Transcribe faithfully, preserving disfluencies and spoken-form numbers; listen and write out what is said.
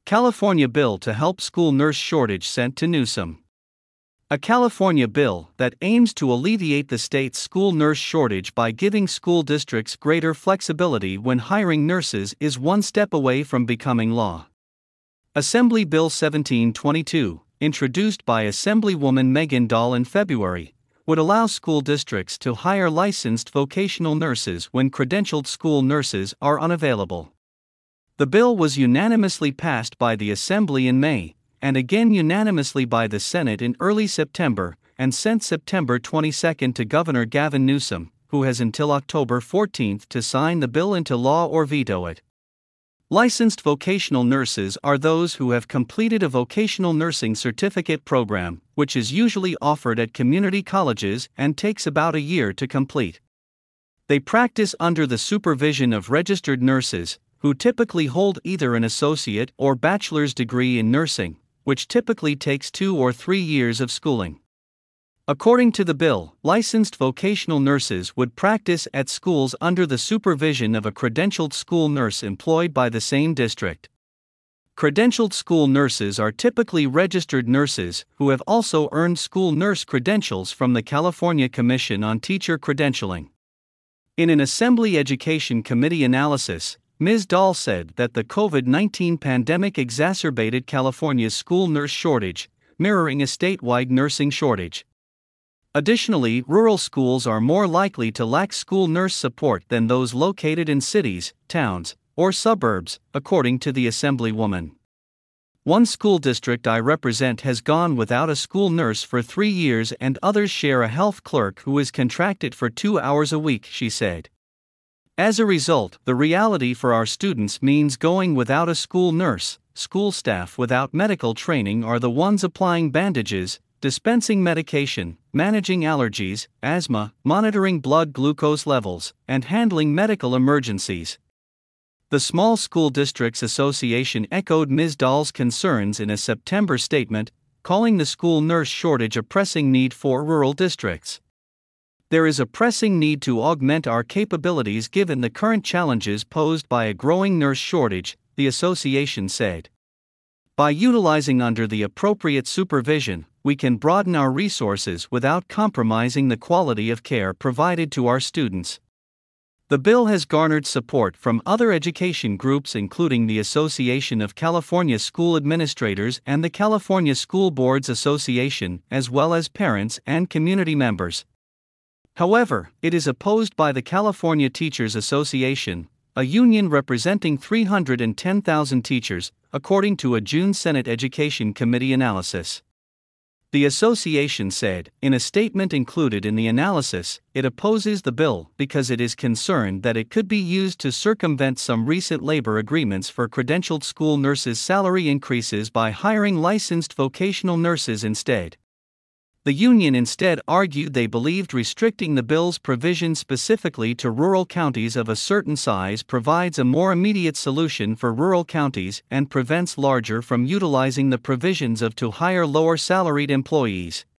California bill to help school nurse shortage sent to Newsom. A California bill that aims to alleviate the state's school nurse shortage by giving school districts greater flexibility when hiring nurses is one step away from becoming law. Assembly Bill seventeen twenty-two, introduced by Assemblywoman Megan Dahl in February, would allow school districts to hire licensed vocational nurses when credentialed school nurses are unavailable. The bill was unanimously passed by the Assembly in May, and again unanimously by the Senate in early September, and sent September twenty-second to Governor Gavin Newsom, who has until October fourteenth to sign the bill into law or veto it. Licensed vocational nurses are those who have completed a vocational nursing certificate program, which is usually offered at community colleges and takes about a year to complete. They practice under the supervision of registered nurses, who typically hold either an associate or bachelor's degree in nursing, which typically takes two or three years of schooling. According to the bill, licensed vocational nurses would practice at schools under the supervision of a credentialed school nurse employed by the same district. Credentialed school nurses are typically registered nurses who have also earned school nurse credentials from the California Commission on Teacher Credentialing. In an Assembly Education Committee analysis, Miz Dahl said that the COVID nineteen pandemic exacerbated California's school nurse shortage, mirroring a statewide nursing shortage. Additionally, rural schools are more likely to lack school nurse support than those located in cities, towns, or suburbs, according to the Assemblywoman. One school district I represent has gone without a school nurse for three years, and others share a health clerk who is contracted for two hours a week, she said. As a result, the reality for our students means going without a school nurse. School staff without medical training are the ones applying bandages, dispensing medication, managing allergies, asthma, monitoring blood glucose levels, and handling medical emergencies. The Small School Districts Association echoed Miz Dahl's concerns in a September statement, calling the school nurse shortage a pressing need for rural districts. There is a pressing need to augment our capabilities given the current challenges posed by a growing nurse shortage, the association said. By utilizing under the appropriate supervision, we can broaden our resources without compromising the quality of care provided to our students. The bill has garnered support from other education groups, including the Association of California School Administrators and the California School Boards Association, as well as parents and community members. However, it is opposed by the California Teachers Association, a union representing three hundred ten thousand teachers, according to a June Senate Education Committee analysis. The association said, in a statement included in the analysis, it opposes the bill because it is concerned that it could be used to circumvent some recent labor agreements for credentialed school nurses' salary increases by hiring licensed vocational nurses instead. The union instead argued they believed restricting the bill's provision specifically to rural counties of a certain size provides a more immediate solution for rural counties and prevents larger from utilizing the provisions of to hire lower salaried employees.